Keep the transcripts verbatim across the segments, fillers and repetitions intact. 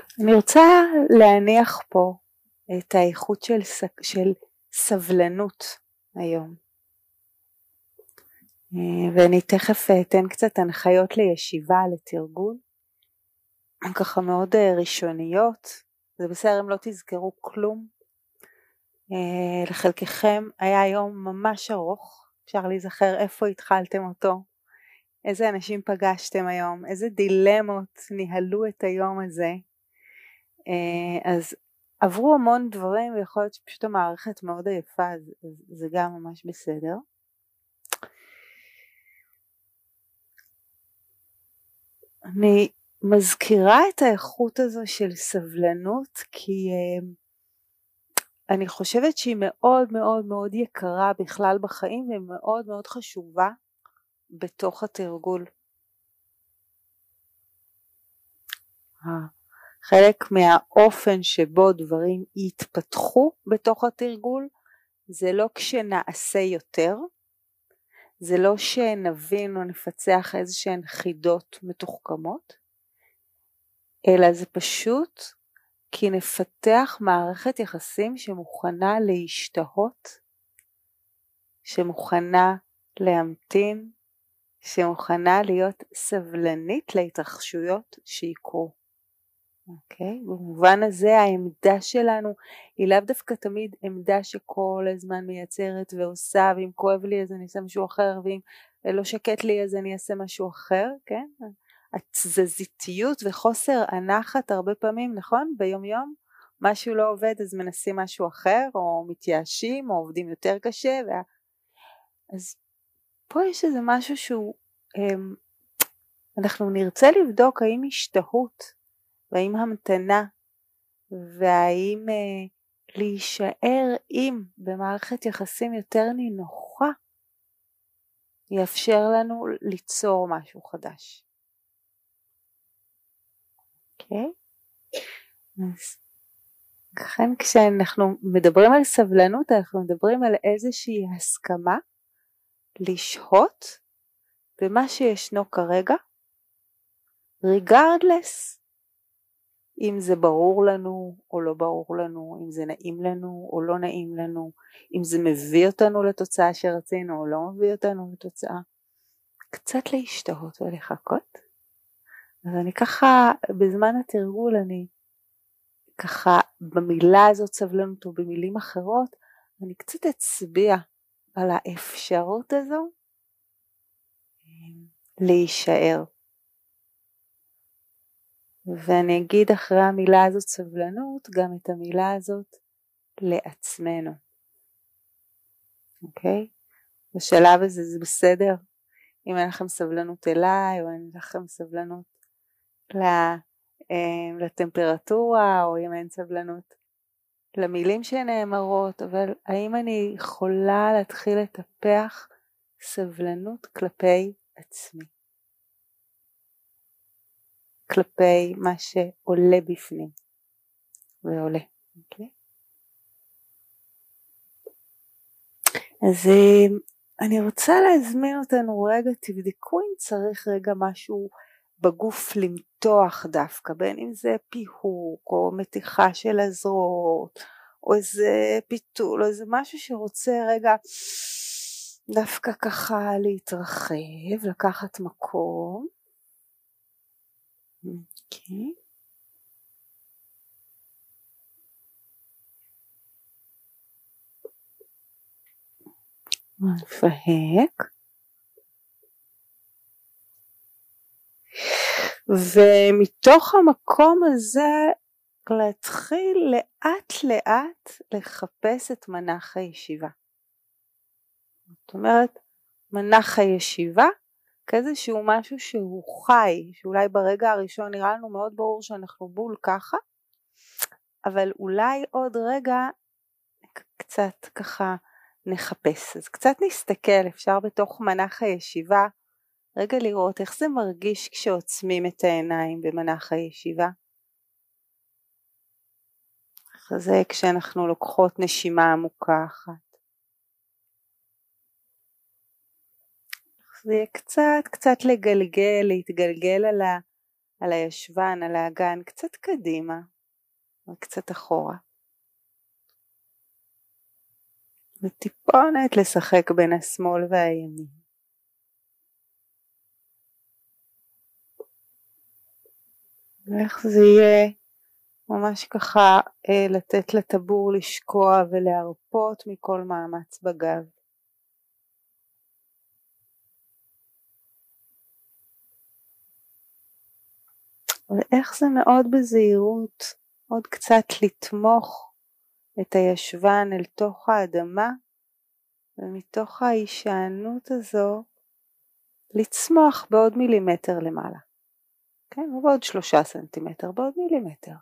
אני רוצה להניח פה את האיכות של, של סבלנות היום, ואני תכף אתן קצת הנחיות לישיבה, לתרגול, ככה מאוד ראשוניות. זה בסדר אם לא תזכרו כלום. לחלקכם היה יום ממש ארוך, אפשר להיזכר איפה התחלתם אותו, איזה אנשים פגשתם היום, איזה דילמות ניהלו את היום הזה. אז עברו המון דברים, ויכול להיות שפשוט המערכת מאוד עייפה, אז זה גם ממש בסדר. אני מזכירה את האיכות הזו של סבלנות, כי אני חושבת שהיא מאוד מאוד מאוד יקרה בכלל בחיים, והיא מאוד מאוד חשובה בתוך התרגול. חלק מהאופן שבו דברים יתפתחו בתוך התרגול, זה לא כשנעשה יותר, זה לא שנבין או נפצח איזה שהן חידות מתוחכמות, אלא זה פשוט כי נפתח מערכת יחסים שמוכנה להשתהות, שמוכנה להמתין, שמוכנה להיות סבלנית להתרחשויות שיקרו. אוקיי? במובן הזה העמדה שלנו היא לאו דווקא תמיד עמדה שכל הזמן מייצרת ועושה, ואם כואב לי אז אני אעשה משהו אחר, ואם לא שקט לי אז אני אעשה משהו אחר, כן? התזזיתיות וחוסר הנחת הרבה פעמים, נכון? ביום יום משהו לא עובד אז מנסים משהו אחר, או מתייאשים, או עובדים יותר קשה, וה... אז פה יש איזה משהו שהוא, אנחנו נרצה לבדוק האם השתהות, והאם המתנה, והאם אה, להישאר עם במערכת יחסים יותר נינוחה, יאפשר לנו ליצור משהו חדש. אוקיי? אז לכן כשאנחנו מדברים על סבלנות, אנחנו מדברים על איזושהי הסכמה לשהות במה שישנו כרגע, regardless אם זה ברור לנו או לא ברור לנו, אם זה נעים לנו או לא נעים לנו, אם זה מביא אותנו לתוצאה שרצינו או לא מביא אותנו לתוצאה. קצת להשתהות ולחכות. אז אני ככה, בזמן התרגול אני ככה במילה הזאת סבלנות או במילים אחרות, אני קצת אצביע על האפשרות הזו להישאר. ואני אגיד אחרי המילה הזאת סבלנות גם את המילה הזאת לעצמנו. אוקיי? בשלב הזה זה בסדר אם אין לכם סבלנות אליי, או אין לכם סבלנות לטמפרטורה, או אם אין סבלנות למילים שנאמרות, אבל האם אני יכולה להתחיל לטפח סבלנות כלפי עצמי, כלפי מה שעולה בפנים ועולה. אוקיי? אז אני רוצה להזמין אותנו רגע, תבדקו אם צריך רגע משהו בגוף למתוח דווקא, בין אם זה פיהוק או מתיחה של הזרועות, או איזה פיתול, או איזה משהו שרוצה רגע דווקא ככה להתרחב, לקחת מקום. אוקיי. מפהק. ומתוך המקום הזה להתחיל לאט לאט לחפש את מנח הישיבה. זאת אומרת, מנח הישיבה כאיזשהו משהו שהוא חי, שאולי ברגע הראשון נראה לנו מאוד ברור שאנחנו בול ככה, אבל אולי עוד רגע קצת ככה נחפש. אז קצת נסתכל, אפשר בתוך מנח הישיבה רגע לראות איך זה מרגיש כשעוצמים את העיניים במנח הישיבה. איך זה כשאנחנו לוקחות נשימה עמוקה אחת. איך זה יהיה קצת קצת לגלגל, להתגלגל על על הישבן, על האגן, קצת קדימה וקצת אחורה. וטיפונת לשחק בין השמאל והימין. ואיך זה יהיה ממש ככה אה, לתת לטבור לשקוע ולהרפות מכל מאמץ בגב. ואיך זה מאוד בזהירות, עוד קצת לתמוך את הישבן אל תוך האדמה, ומתוך ההישענות הזו לצמוח בעוד מילימטר למעלה. כן, או בעוד שלושה סנטימטר, בעוד מילימטר.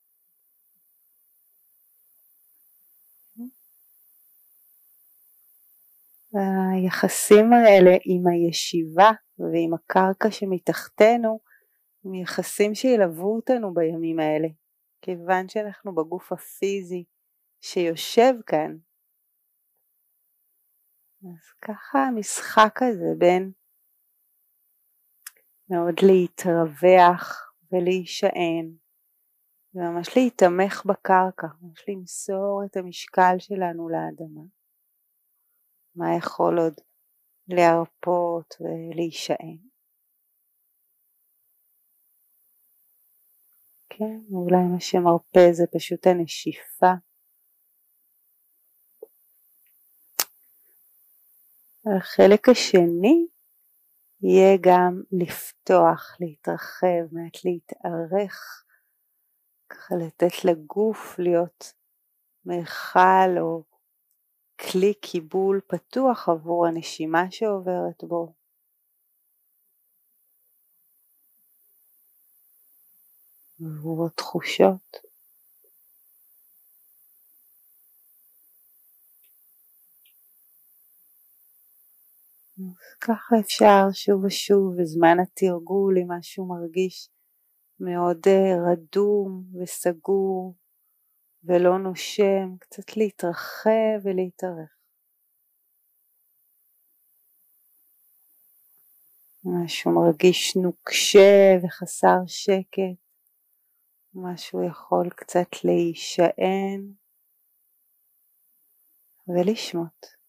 היחסים האלה עם הישיבה ועם הקרקע שמתחתנו, הם יחסים שילוו אותנו בימים האלה, כיוון שאנחנו בגוף הפיזי שיושב כאן. אז ככה המשחק הזה בין מאוד להתרווח ולהישען, וממש להתמך בקרקע, ממש למסור את המשקל שלנו לאדמה. מה יכול עוד להרפות ולהישען? כן, אולי מה שמרפא זה פשוט הנשיפה. החלק השני יהיה גם לפתוח, להתרחב, מעט להתארך, ככה לתת לגוף להיות מרחל או כלי קיבול פתוח עבור הנשימה שעוברת בו. עבור התחושות. אז ככה אפשר שוב ושוב בזמן התרגול, אם משהו מרגיש מאוד רדום וסגור ולא נושם, קצת להתרחב ולהתארך. משהו מרגיש נוקשה וחסר שקט, משהו יכול קצת להישען ולשמות.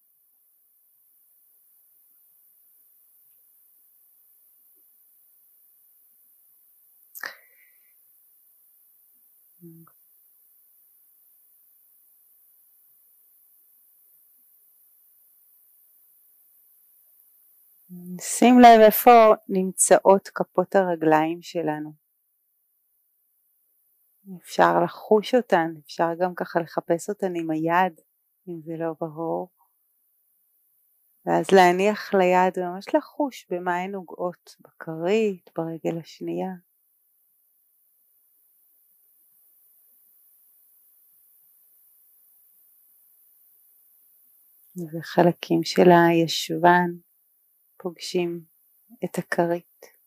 שים לב איפה נמצאות כפות הרגליים שלנו. אפשר לחוש אותן, אפשר גם ככה לחפש אותן עם היד, אם זה לא ברור. ואז להניח ליד וממש לחוש במה הן נוגעות, בכרית, ברגל השנייה. וחלקים של הישבן פוגשים את הכרית.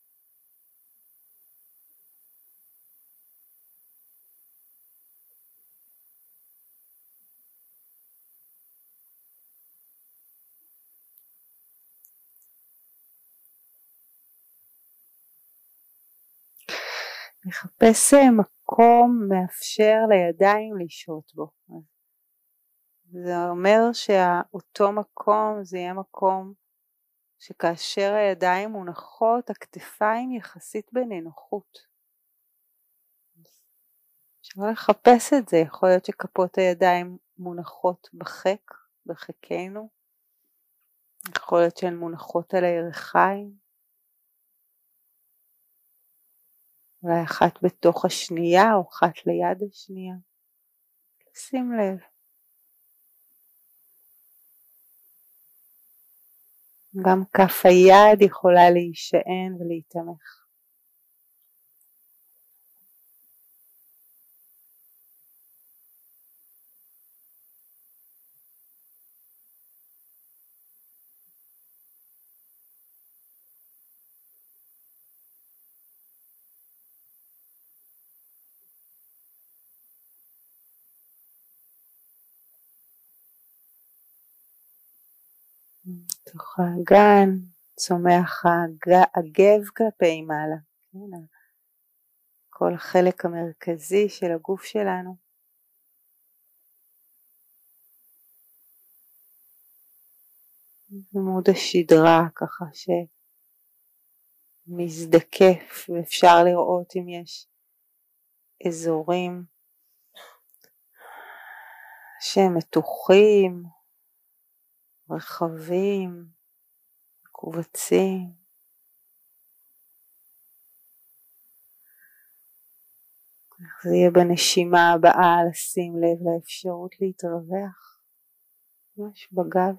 לחפש מקום מאפשר לידיים לשהות בו. זה אומר שאותו מקום זה יהיה מקום שכאשר הידיים מונחות, הכתפיים יחסית בנינוחות. אפשר לחפש את זה, יכול להיות שכפות הידיים מונחות בחק, בחקנו, יכול להיות שהן מונחות על הירכיים, אולי אחת בתוך השנייה או אחת ליד השנייה. שים לב. גם כף היד יכולה להישען ולהתמך. תוך האגן צומח הגב כלפי מעלה, כן? כל החלק המרכזי של הגוף שלנו. עמוד השדרה ככה שמזדקף ואפשר לראות אם יש אזורים שהם מתוחים, רחבים, קובצים. זה יהיה בנשימה הבאה לשים לב לאפשרות להתרווח ממש בגב.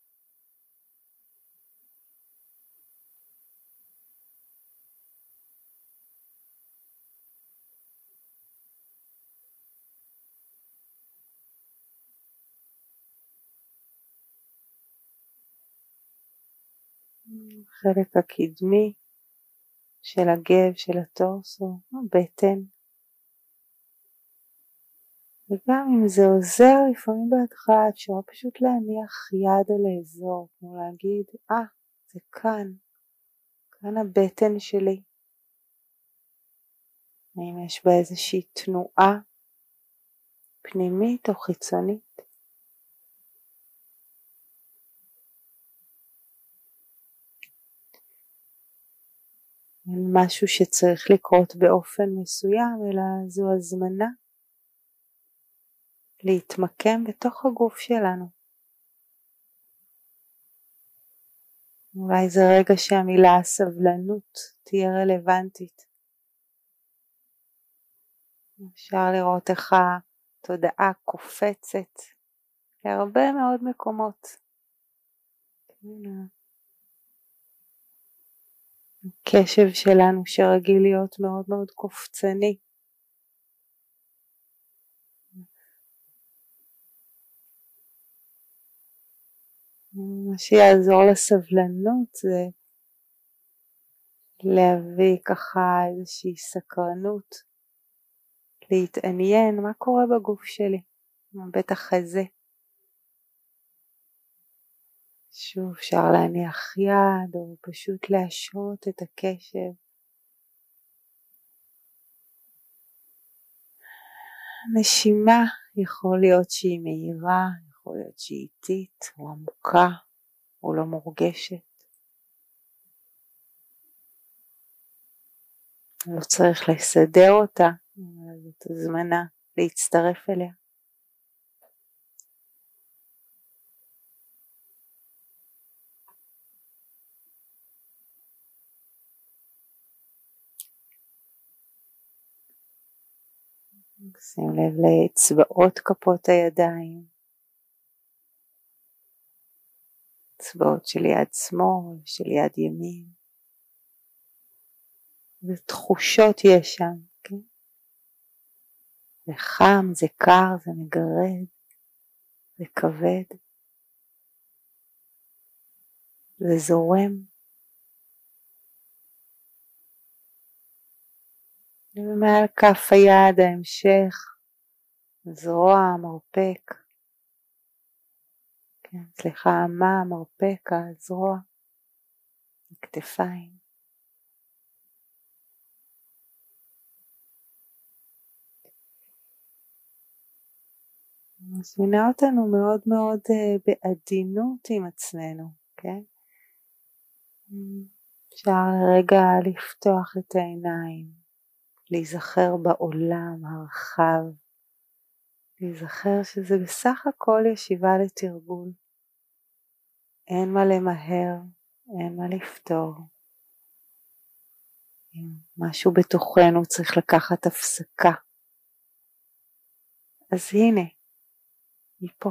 חלק הקדמי של הגב, של הטורסו, בטן. וגם אם זה עוזר, לפעמים בהתחלה אפשר פשוט להניח יד על האזור, כמו להגיד, אה, ah, זה כאן, כאן הבטן שלי. האם יש בה איזושהי תנועה פנימית או חיצונית? אין משהו שצריך לקרות באופן מסוים, אלא זו הזמנה להתמקם בתוך הגוף שלנו. אולי זה רגע שהמילה סבלנות תהיה רלוונטית. אפשר לראות איך התודעה קופצת להרבה מאוד מקומות. הקשב שלנו שרגיל להיות מאוד מאוד קופצני. מה שיעזור לסבלנות זה להביא ככה איזושהי סקרנות, להתעניין מה קורה בגוף שלי, בטח הזה. שוב אפשר להניח יד או פשוט להשרות את הקשב. נשימה יכול להיות שהיא מהירה, יכול להיות שהיא איטית או עמוקה או לא מורגשת. לא צריך לסדר אותה, זאת הזמנה להצטרף אליה. שים לב לאצבעות כפות הידיים, אצבעות של יד שמאל, של יד ימין. ותחושות יש שם, כן? זה חם, זה קר, זה מגרד, זה כבד, זה זורם. ומעל כף היד ההמשך, זרוע, מרפק, כן, סליחה, מה, מרפק, הזרוע, הכתפיים. מזמינה אותנו מאוד מאוד uh, בעדינות עם עצמנו, כן? אפשר רגע לפתוח את העיניים. להיזכר בעולם הרחב, להיזכר שזה בסך הכל ישיבה לתרגול, אין מה למהר, אין מה לפתור, משהו בתוכנו צריך לקחת הפסקה, אז הנה, היא פה.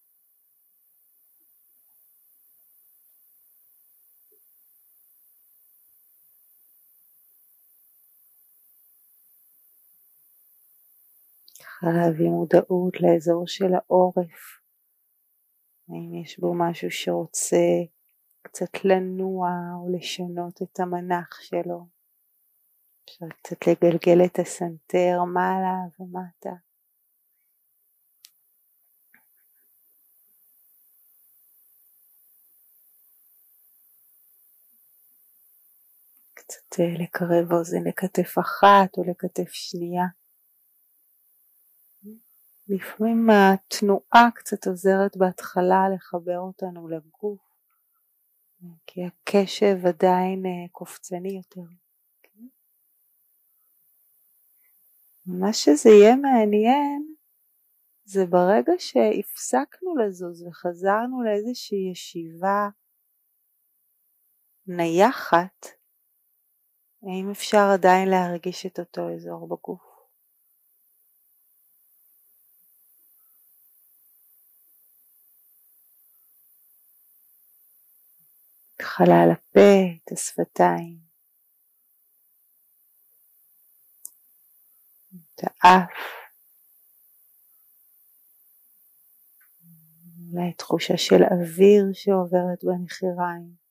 להביא מודעות לאזור של העורף, האם יש בו משהו שרוצה קצת לנוע או לשנות את המנח שלו, אפשר קצת לגלגל את הסנטר מעלה ומטה, קצת לקרב אוזן לכתף אחת או לכתף שנייה. לפעמים התנועה קצת עוזרת בהתחלה לחבר אותנו לגוף, כי הקשב עדיין קופצני יותר. מה שזה יהיה מעניין זה ברגע שהפסקנו לזוז וחזרנו לאיזושהי ישיבה נייחת, האם אפשר עדיין להרגיש את אותו אזור בגוף? התחלה על הפה, את השפתיים, את האף, אולי תחושה של אוויר שעוברת בנחיריים.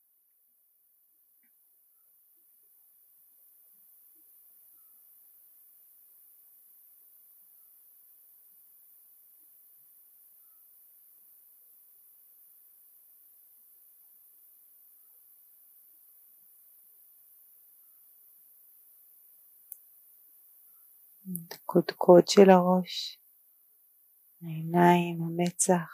את הקודקוד של הראש, העיניים, המצח.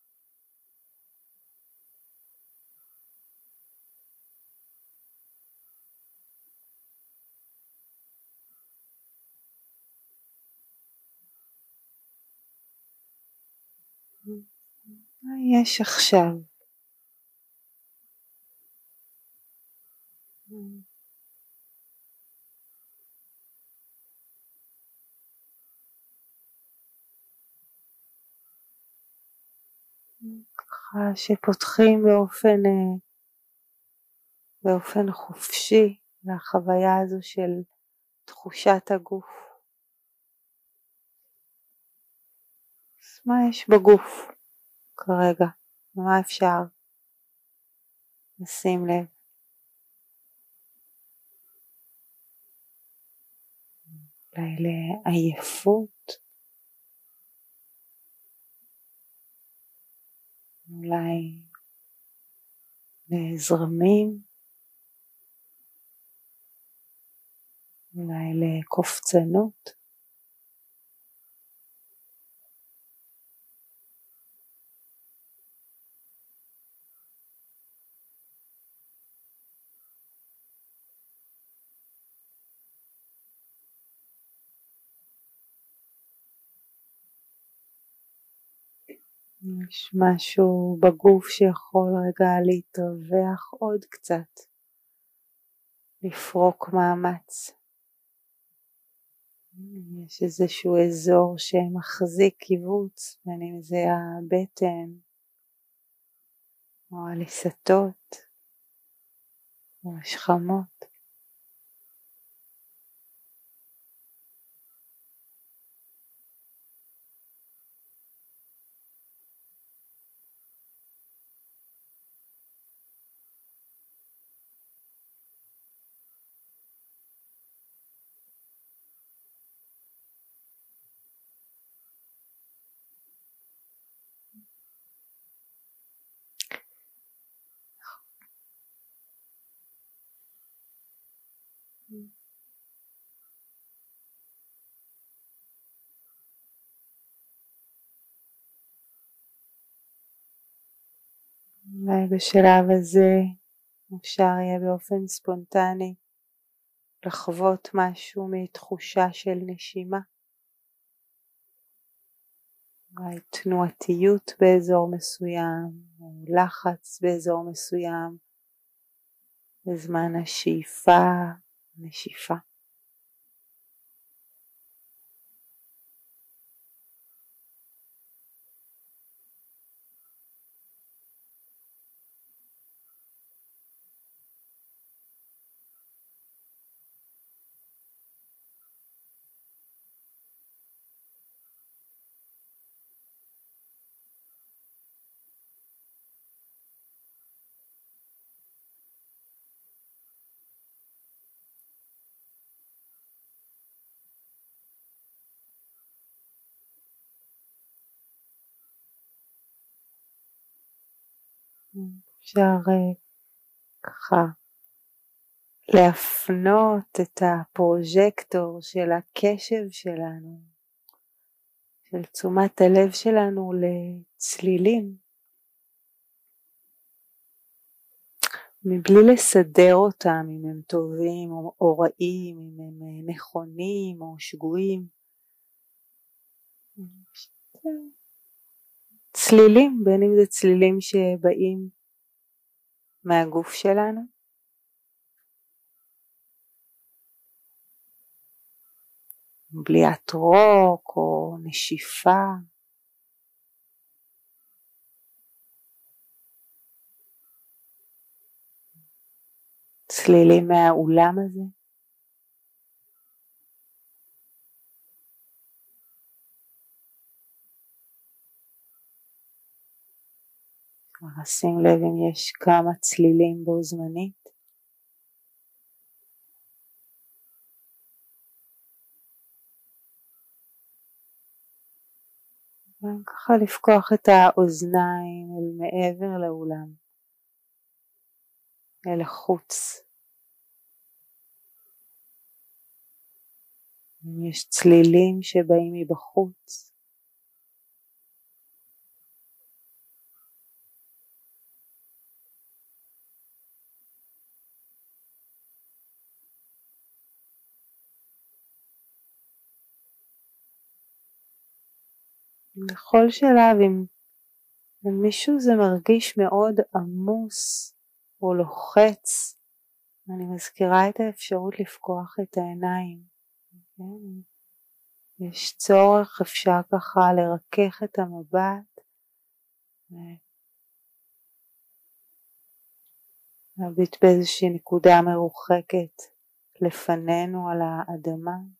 מה יש עכשיו? ככה שפותחים באופן, באופן חופשי לחוויה הזו של תחושת הגוף. אז מה יש בגוף כרגע? מה אפשר לשים לב? אולי לעייפות, אולי לזרמים, אולי לקופצנות. יש משהו בגוף שיכול רגע להתרווח עוד קצת, לפרוק מאמץ. יש איזשהו אזור שמחזיק קיבוץ, בין אם זה הבטן או הלסתות או השכמות. אולי בשלב הזה אפשר יהיה באופן ספונטני לחוות משהו מתחושה של נשימה. אולי תנועתיות באזור מסוים, או לחץ באזור מסוים, בזמן השאיפה, נשיפה. אפשר ככה להפנות את הפרוז'קטור של הקשב שלנו, של תשומת הלב שלנו לצלילים, מבלי לסדר אותם אם הם טובים או, או רעים, אם הם נכונים או שגויים. צלילים, בין אם זה צלילים שבאים מהגוף שלנו, בליעת רוק או נשיפה, צלילים מהאולם הזה. שים לב אם יש כמה צלילים בו זמנית. וככה לפקוח את האוזניים אל מעבר לאולם, אל החוץ. אם יש צלילים שבאים מבחוץ, בכל שלב אם, אם מישהו זה מרגיש מאוד עמוס או לוחץ, אני מזכירה את האפשרות לפקוח את העיניים. כן? יש צורך, אפשר ככה לרכך את המבט, להביט באיזושהי נקודה מרוחקת לפנינו על האדמה.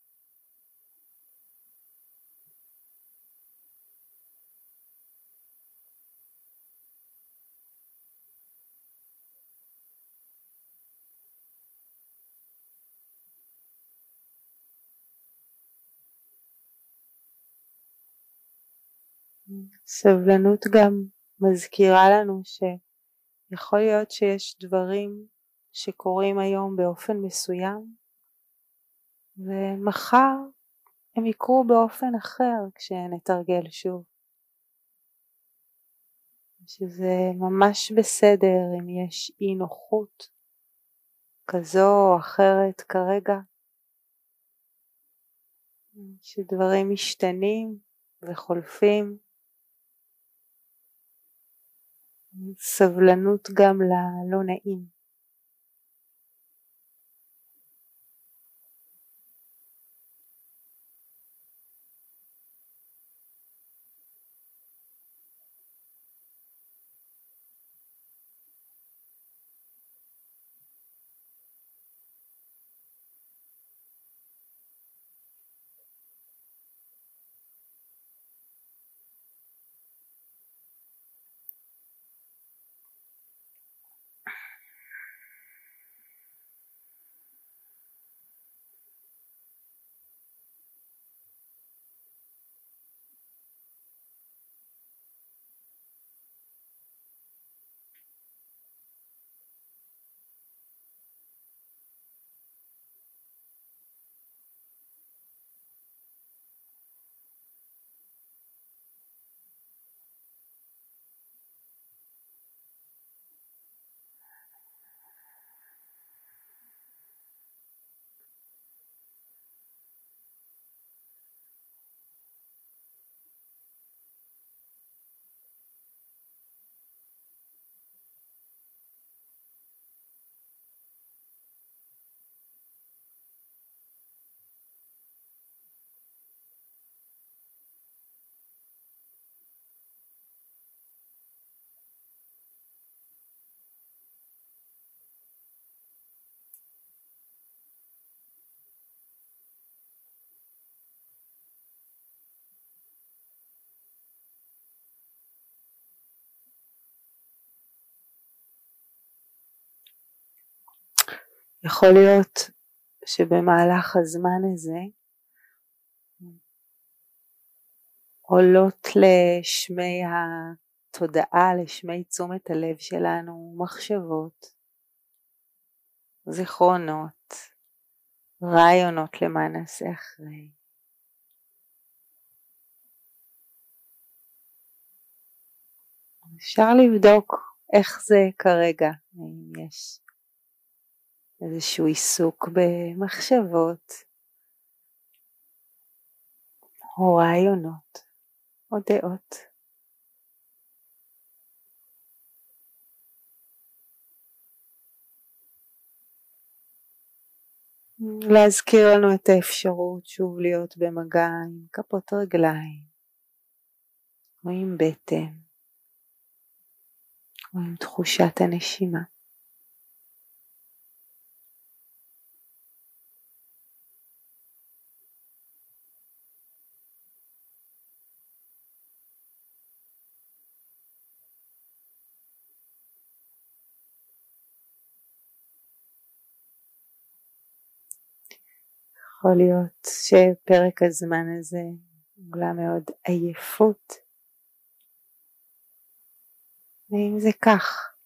סבלנות גם מזכירה לנו שיכול להיות שיש דברים שקורים היום באופן מסוים ומחר הם יקרו באופן אחר כשנתרגל שוב. שזה ממש בסדר אם יש אי נוחות כזו או אחרת כרגע, שדברים משתנים וחולפים. סבלנות גם ללא נעים. יכול להיות שבמהלך הזמן הזה עולות לשמי התודעה, לשמי תשומת הלב שלנו מחשבות, זיכרונות, רעיונות למה נעשה אחרי. אפשר לבדוק איך זה כרגע, אם יש איזשהו עיסוק במחשבות או רעיונות או דעות. להזכיר לנו את האפשרות שוב להיות במגע עם כפות רגליים או עם בטן או עם תחושת הנשימה. יכול להיות שפרק הזמן הזה גולה מאוד עייפות, ואם זה כך,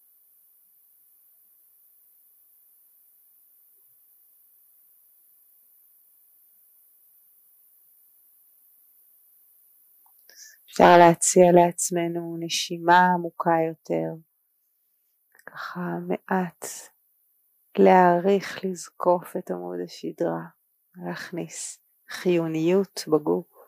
אפשר להציע לעצמנו נשימה עמוקה יותר, ככה מעט להעריך, לזקוף את עמוד השדרה, להכניס חיוניות בגוף.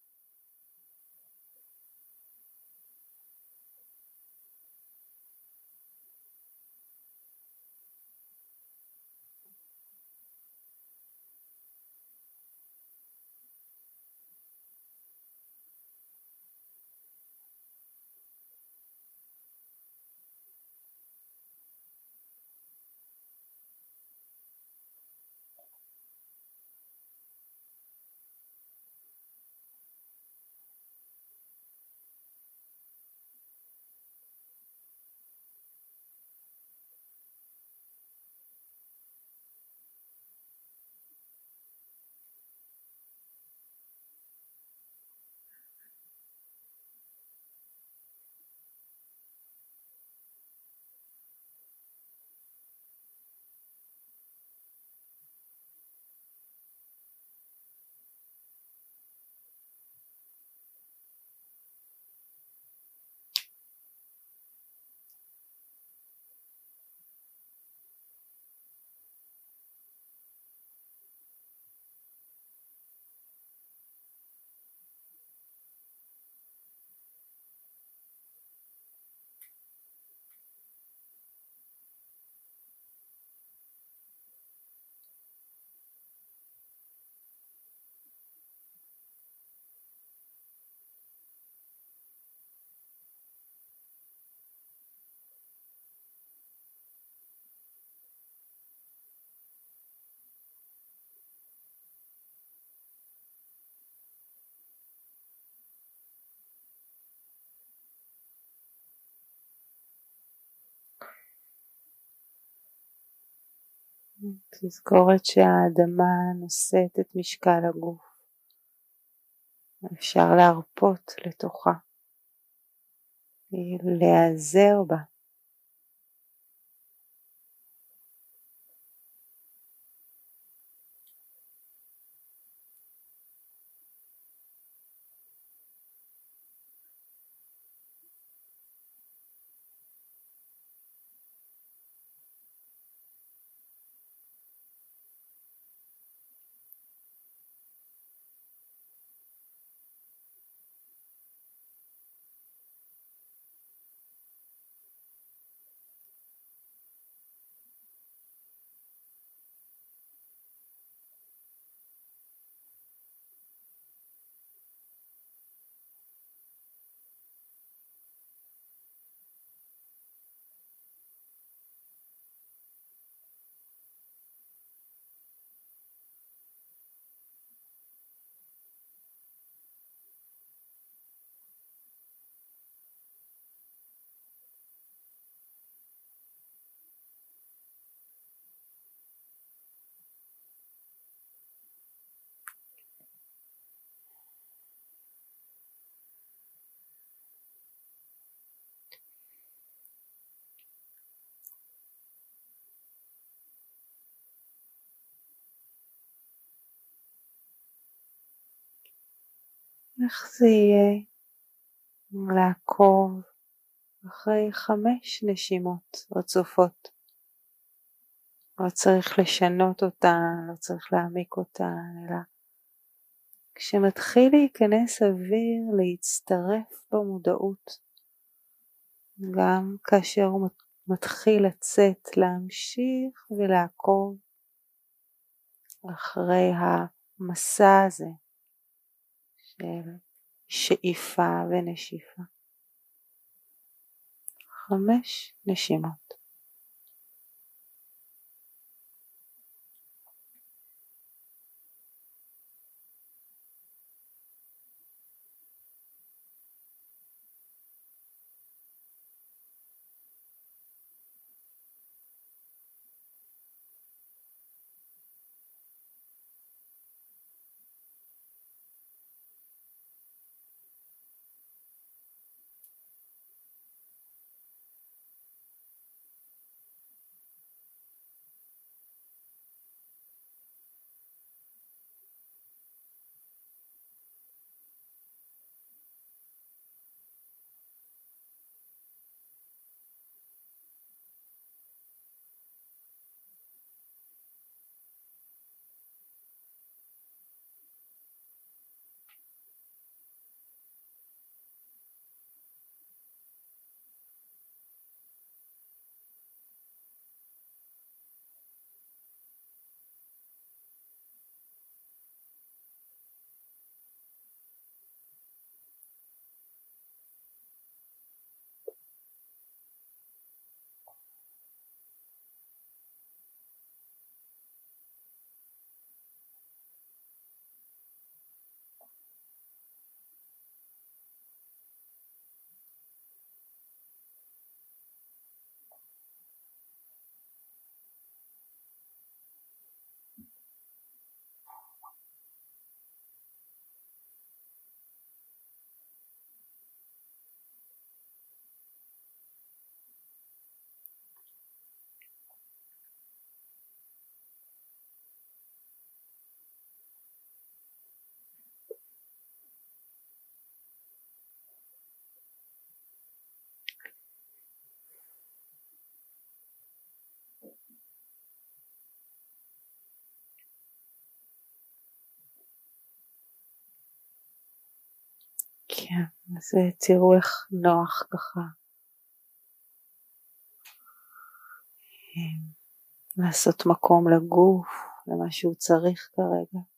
תזכורת שהאדמה נושאת את משקל הגוף, אפשר להרפות לתוכה, להיעזר בה. איך זה יהיה לעקוב אחרי חמש נשימות רצופות. לא צריך לשנות אותן, לא צריך להעמיק אותן, אלא כשמתחיל להיכנס אוויר, להצטרף במודעות, גם כאשר הוא מתחיל לצאת, להמשיך ולעקוב אחרי המסע הזה של שאיפה ונשיפה. חמש נשימות. כן, אז תראו איך נוח ככה לעשות מקום לגוף, למה שהוא צריך כרגע.